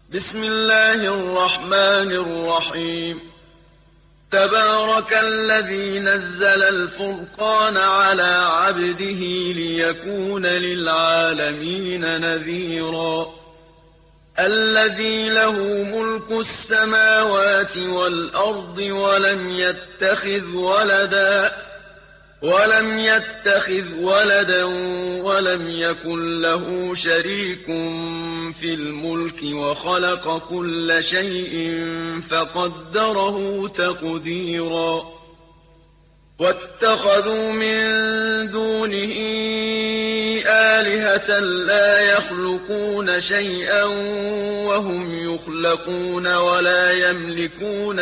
بسم الله الرحمن الرحيم تبارك الذي نزل الفرقان على عبده ليكون للعالمين نذيرا الذي له ملك السماوات والأرض ولم يتخذ ولدا ولم يكن له شريك في الملك وخلق كل شيء فقدره تقديرا واتخذوا من دونه آلهة لا يخلقون شيئا وهم يخلقون ولا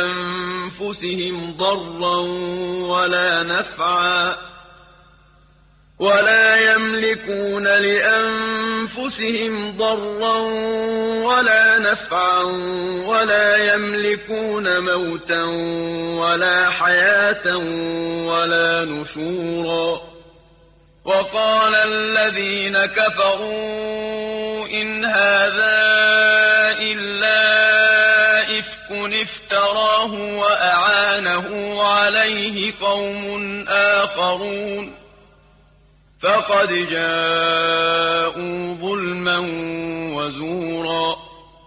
يملكون لأنفسهم ضرا ولا نفعا ولا يملكون موتا ولا حياة ولا نشورا وقال الذين كفروا إن هذا إلا إفك افتراه وأعانه عليه قوم آخرون فقد جاءوا ظلما وزورا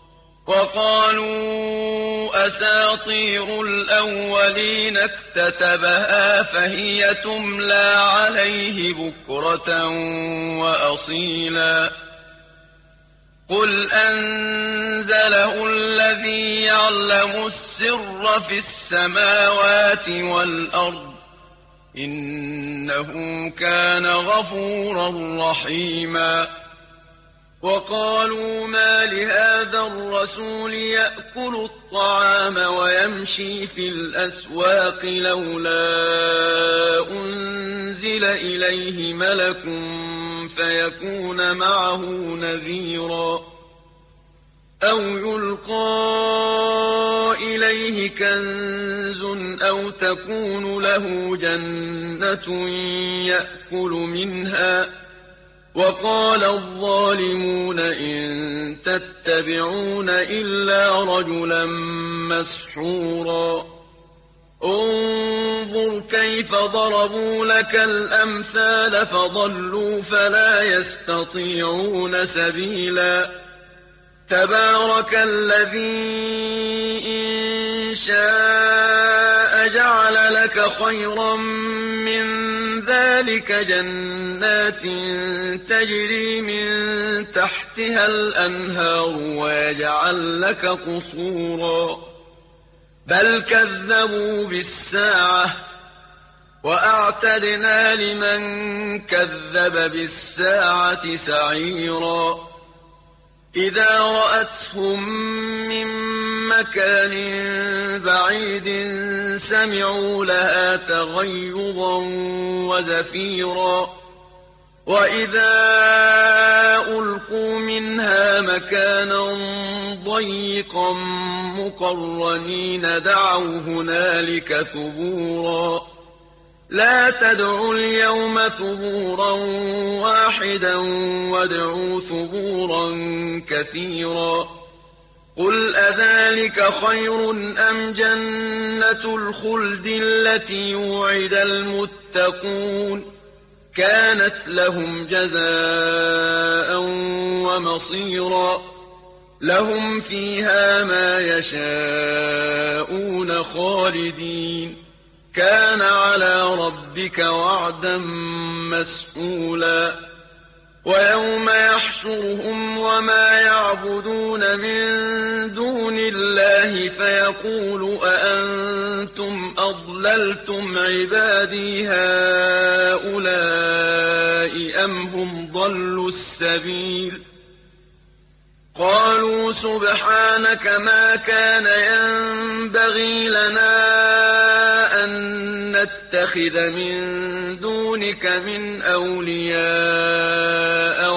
وقالوا أساطير الأولين اكتتبها فهي تملى عليه بكرة وأصيلا قل أنزله الذي يعلم السر في السماوات والأرض إنه كان غفورا رحيما وقالوا ما لهذا الرسول يأكل الطعام ويمشي في الأسواق لولا أنزل إليه ملك فيكون معه نذيرا أو يلقى إليه كنز أو تكون له جنة يأكل منها وقال الظالمون إن تتبعون إلا رجلا مسحورا انظر كيف ضربوا لك الأمثال فضلوا فلا يستطيعون سبيلا تبارك الذي إن شاء جعل لك خيرا من ذلك جنات تجري من تحتها الأنهار ويجعل لك قصورا بل كذبوا بالساعة وأعتدنا لمن كذب بالساعة سعيرا إذا رأتهم من مكان بعيد سمعوا لها تغيظا وزفيرا وإذا ألقوا منها مكانا ضيقا مقرنين دعوا هنالك ثبورا لا تدعوا اليوم ثبورا واحدا وادعوا ثبورا كثيرا قل أذلك خير أم جنة الخلد التي وعد المتقون كانت لهم جزاء ومصيرا لهم فيها ما يشاءون خالدين كان على ربك وعدا مسئولا ويوم يحشرهم وما يعبدون من دون الله فيقول أأنتم أضللتم عبادي هؤلاء أم هم ضلوا السبيل قالوا سبحانك ما كان ينبغي لنا أن نتخذ من دونك من أولياء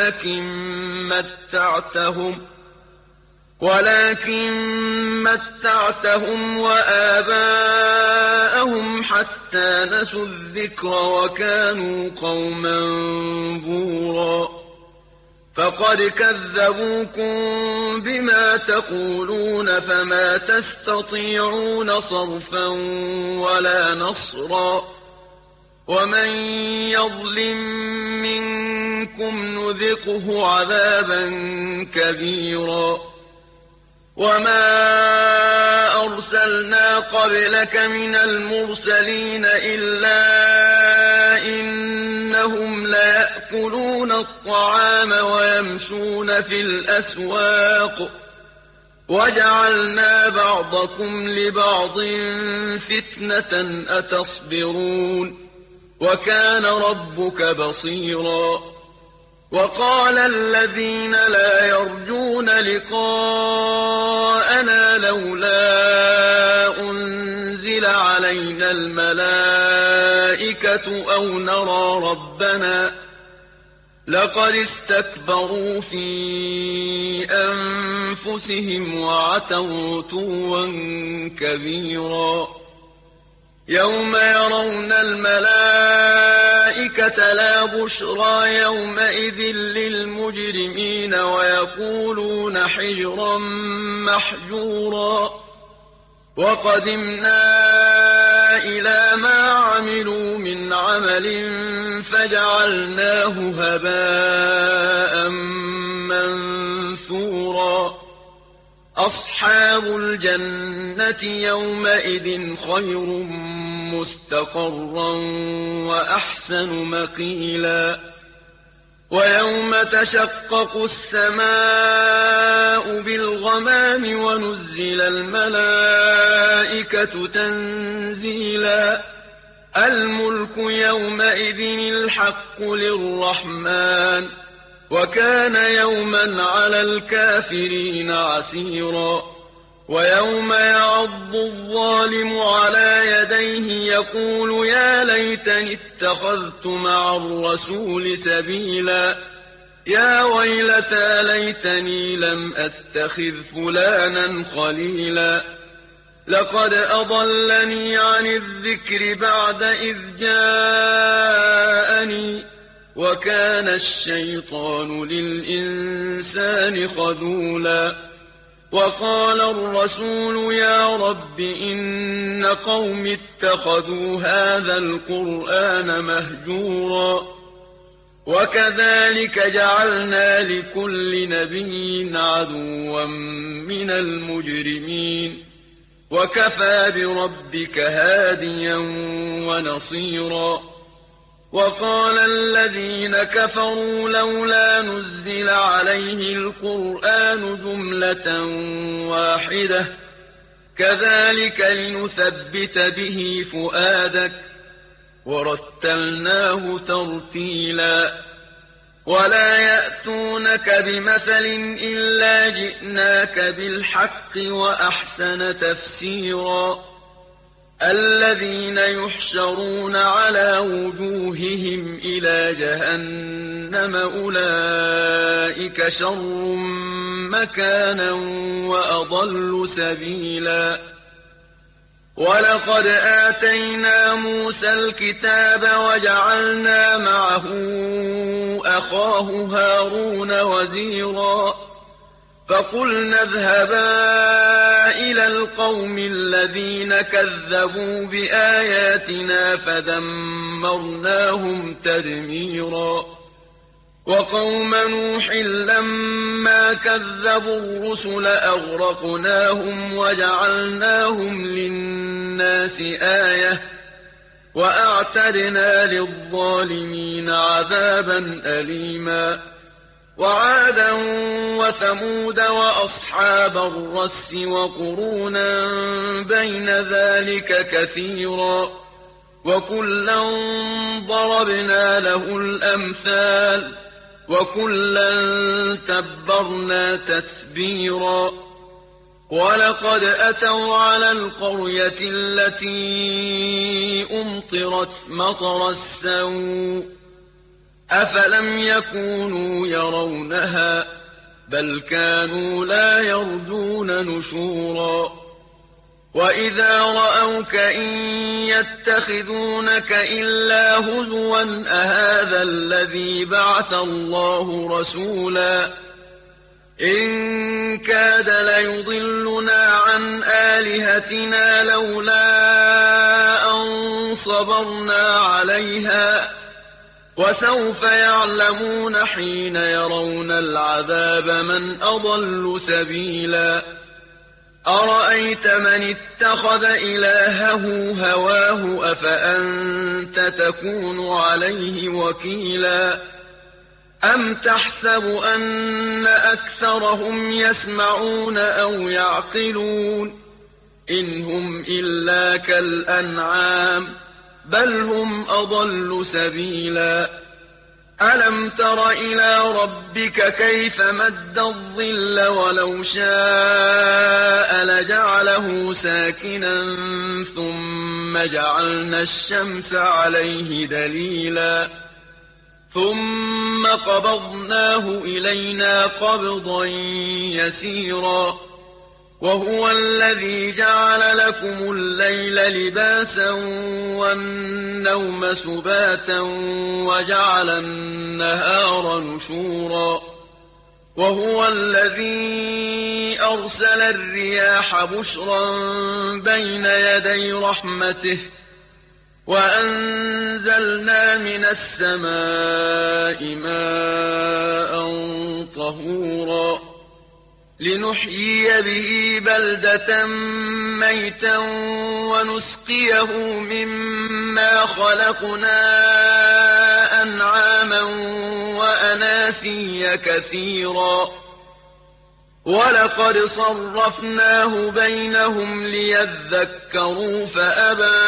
ولكن متعتهم وآباءهم حتى نسوا الذكر وكانوا قوما بورا فقد كذبوكم بما تقولون فما تستطيعون صرفا ولا نصرا ومن يظلم منكم نذقه عذابا كبيرا وما أرسلنا قبلك من المرسلين إلا إنهم ليأكلون الطعام ويمشون في الأسواق وجعلنا بعضكم لبعض فتنة أتصبرون وكان ربك بصيرا وقال الذين لا يرجون لقاءنا لولا أنزل علينا الملائكة أو نرى ربنا لقد استكبروا في أنفسهم وعتوا عتوا كبيرا يوم يرون الملائكة لا بشرى يومئذ للمجرمين ويقولون حجرا محجورا وقدمنا إلى ما عملوا من عمل فجعلناه هباء منثورا أصحاب الجنة يومئذ خير مستقرا وأحسن مقيلا ويوم تشقق السماء بالغمام ونزل الملائكة تنزيلا الملك يومئذ الحق للرحمن وكان يوما على الكافرين عسيرا ويوم يعض الظالم على يديه يقول يا ليتني اتخذت مع الرسول سبيلا يا ويلتى ليتني لم أتخذ فلانا خليلا لقد أضلني عن الذكر بعد إذ جاءني وكان الشيطان للإنسان خذولا وقال الرسول يا رب إن قوم اتخذوا هذا القرآن مهجورا وكذلك جعلنا لكل نبي عدوا من المجرمين وكفى بربك هاديا ونصيرا وقال الذين كفروا لولا نزل عليه القرآن جملة واحدة كذلك لنثبت به فؤادك ورتلناه ترتيلا ولا يأتونك بمثل إلا جئناك بالحق وأحسن تفسيرا الذين يحشرون على وجوههم إلى جهنم أولئك شر مكانا وأضل سبيلا ولقد آتينا موسى الكتاب وجعلنا معه أخاه هارون وزيرا فقلنا اذهبا إلى القوم الذين كذبوا بآياتنا فدمرناهم تدميرا وقوم نوح لما كذبوا الرسل أغرقناهم وجعلناهم للناس آية وأعتدنا للظالمين عذابا أليما وعادا وثمود وأصحاب الرس وقرونا بين ذلك كثيرا وكلا ضربنا له الأمثال وكلا تبرنا تتبيرا ولقد أتوا على القرية التي أمطرت مطر السوء أفلم يكونوا يرونها بل كانوا لا يرجون نشورا وإذا رأوك إن يتخذونك إلا هزوا أهذا الذي بعث الله رسولا إن كاد ليضلنا عن آلهتنا لولا أن صبرنا عليها وسوف يعلمون حين يرون العذاب من أضل سبيلا أرأيت من اتخذ إلهه هواه أفأنت تكون عليه وكيلا أم تحسب أن أكثرهم يسمعون أو يعقلون إن هم إلا كالأنعام بل هم أضل سبيلا ألم تر إلى ربك كيف مد الظل ولو شاء لجعله ساكنا ثم جعلنا الشمس عليه دليلا ثم قبضناه إلينا قبضا يسيرا وهو الذي جعل لكم الليل لباسا والنوم سباتا وجعل النهار نشورا وهو الذي أرسل الرياح بشرا بين يدي رحمته وأنزلنا من السماء ماء طهورا لنحيي به بلدة ميتا ونسقيه مما خلقنا أنعاما وأناسيا كثيرا ولقد صرفناه بينهم ليذكروا فأبى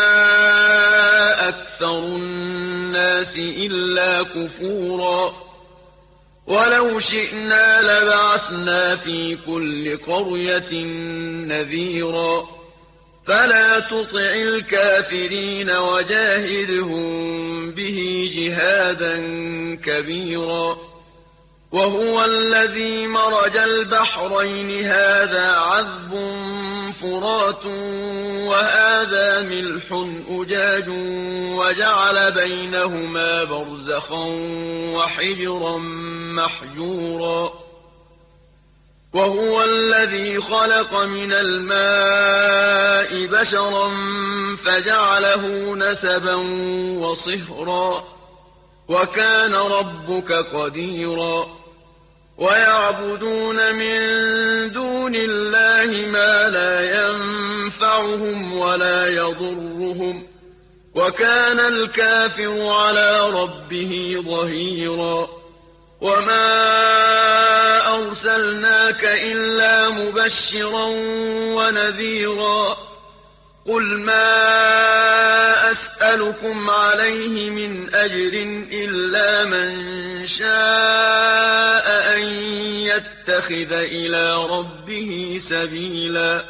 أكثر الناس إلا كفورا ولو شئنا لبعثنا في كل قرية نذيرا فلا تطع الكافرين وجاهدهم به جهادا كبيرا وهو الذي مرج البحرين هذا عذب فرات وهذا ملح أجاج وجعل بينهما برزخا وحجرا محجورا وهو الذي خلق من الماء بشرا فجعله نسبا وصهرا وكان ربك قديرا ويعبدون من دون الله ما لا ينفعهم ولا يضرهم وكان الكافر على ربه ظهيرا وما أرسلناك إلا مبشرا ونذيرا قل ما أسألكم عليه من أجر إلا من شاء أن يتخذ إلى ربه سبيلا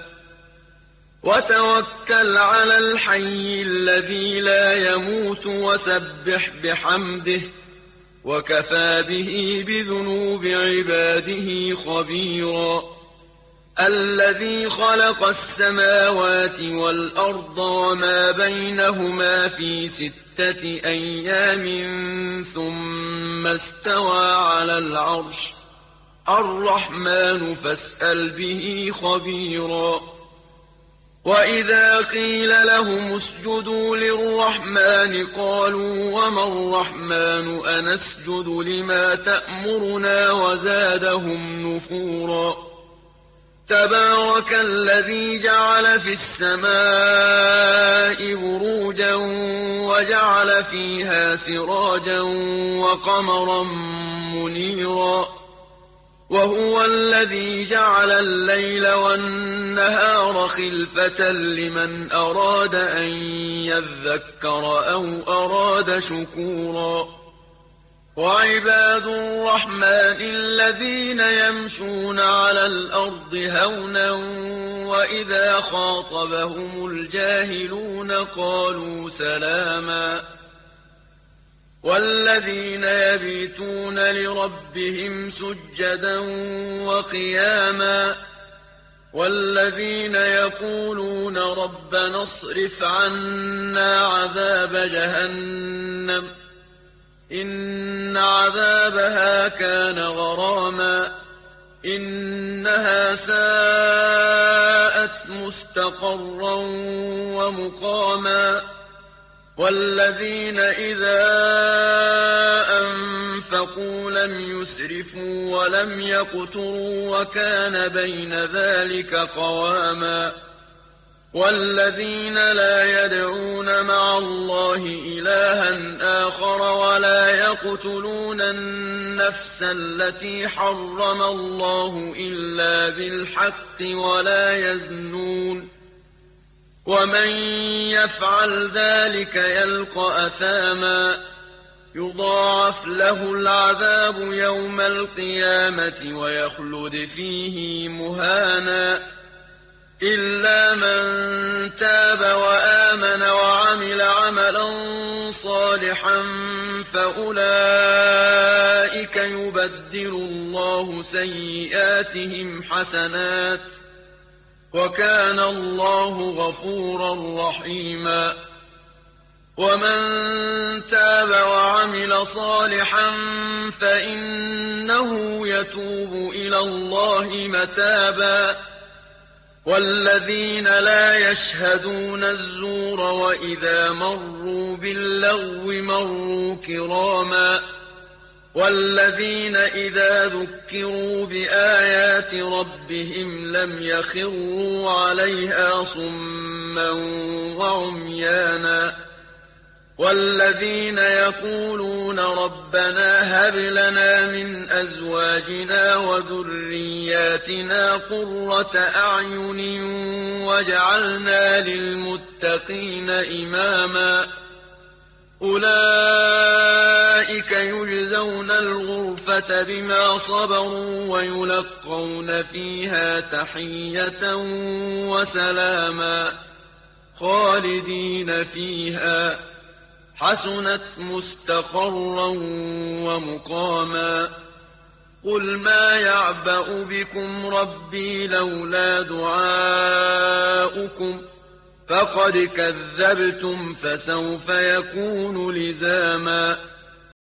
وتوكل على الحي الذي لا يموت وسبح بحمده وكفى به بذنوب عباده خبيرا الذي خلق السماوات والأرض وما بينهما في 6 أيام ثم استوى على العرش الرحمن فاسأل به خبيرا وإذا قيل لهم اسجدوا للرحمن قالوا وما الرحمن أنسجد لما تأمرنا وزادهم نفورا تبارك الذي جعل في السماء بروجا وجعل فيها سراجا وقمرا منيرا وهو الذي جعل الليل والنهار خلفة لمن أراد أن يذكر أو أراد شكورا وعباد الرحمن الذين يمشون على الأرض هونا وإذا خاطبهم الجاهلون قالوا سلاما والذين يبيتون لربهم سجدا وقياما والذين يقولون ربنا اصرف عنا عذاب جهنم إن عذابها كان غراما إنها ساءت مستقرا ومقاما والذين إذا أنفقوا لم يسرفوا ولم يقتروا وكان بين ذلك قواما والذين لا يدعون مع الله إلها آخر ولا يقتلون النفس التي حرم الله إلا بالحق ولا يزنون ومن يفعل ذلك يلقى أثاما يضاعف له العذاب يوم القيامة ويخلد فيه مهانا إلا من تاب وآمن وعمل عملا صالحا فأولئك يبدل الله سيئاتهم حسنات وكان الله غفورا رحيما ومن تاب وعمل صالحا فإنه يتوب إلى الله متابا والذين لا يشهدون الزور وإذا مروا باللغو مروا كراما والذين إذا ذكروا بآيات ربهم لم يخروا عليها صما وعميانا والذين يقولون ربنا هب لنا من أزواجنا وذرياتنا قرة أعين واجعلنا للمتقين إماما أولئك يجزون الغرفة بما صبروا ويلقون فيها تحية وسلاما خالدين فيها حسنت مستقرا ومقاما قل ما يعبأ بكم ربي لولا دعاؤكم فقد كذبتم فسوف يكون لزاما